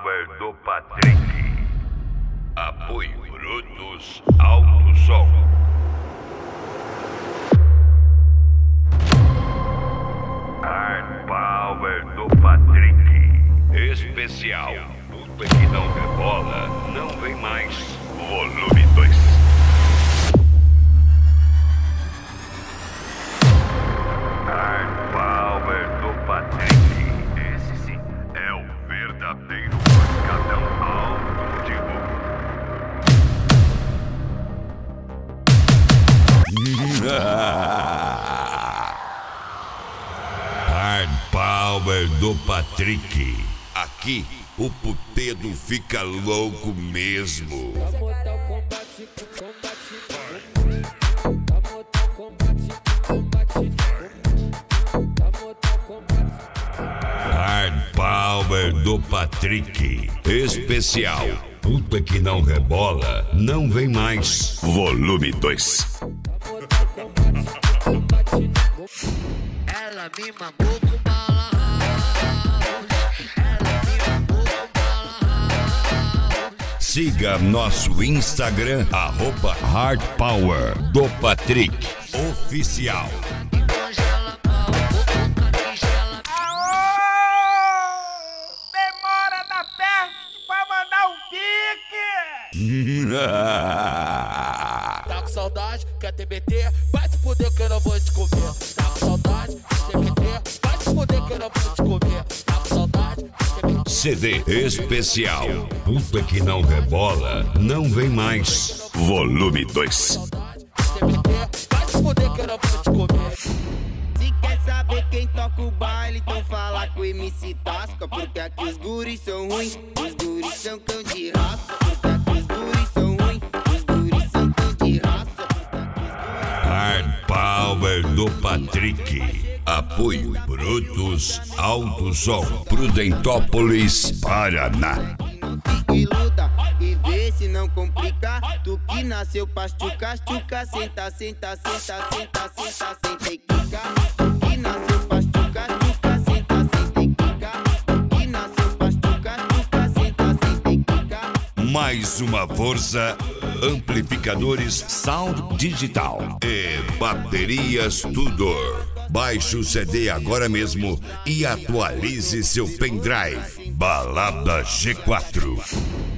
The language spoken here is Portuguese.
Power do Patrick. Apoio Brutos Alto Som. Hard Power do Patrick. Especial. Tudo que não rebola, não vem mais. Volume 2. Hard Power do Patrick. Esse sim é o verdadeiro pancadão automotivo. Hard Power do Patrick. Aqui o putedo fica louco mesmo. Hard Power do Patrick. Especial. Tudo que não rebola, não vem mais. Volume 2. Ela me mamou com bala house. Ela me mamou com bala house. Siga nosso Instagram, @Hard Power do Patrick Oficial. Congela mal, boca que gela. Demora da peste pra mandar um pique! Tá com saudade, quer TBT? Vai te fuder que eu não vou te comer. Tá com saudade, quer TBT? Vai te fuder que eu não vou te comer. Tá com saudade, quer TBT? CD especial. Tudo que não rebola, não vem mais. Volume 2. Saudade, quer TBT? Vai te fuder que eu não vou te comer. Se quer saber quem toca o baile, então fala com o MC Tasca. Porque aqui os guris são ruins, os guris são cão de raça. Porque aqui os guris são ruins, os guris são cão de raça. Hard Power do Patrick. Apoio Brutos Alto Som. Prudentópolis, Paraná. Fique luta e vê se não complica. Tu que nasceu pra chuca, chuca, senta, senta, senta, senta, senta, senta e quica. Tu que nasceu pra chuca, chuca, senta, senta e quica. Tu que nasceu pra chuca, chuca, senta, senta e quica. Mais uma força. Amplificadores Sound Digital e Baterias Tudor. Baixe o CD agora mesmo e atualize seu pendrive. Balada G4.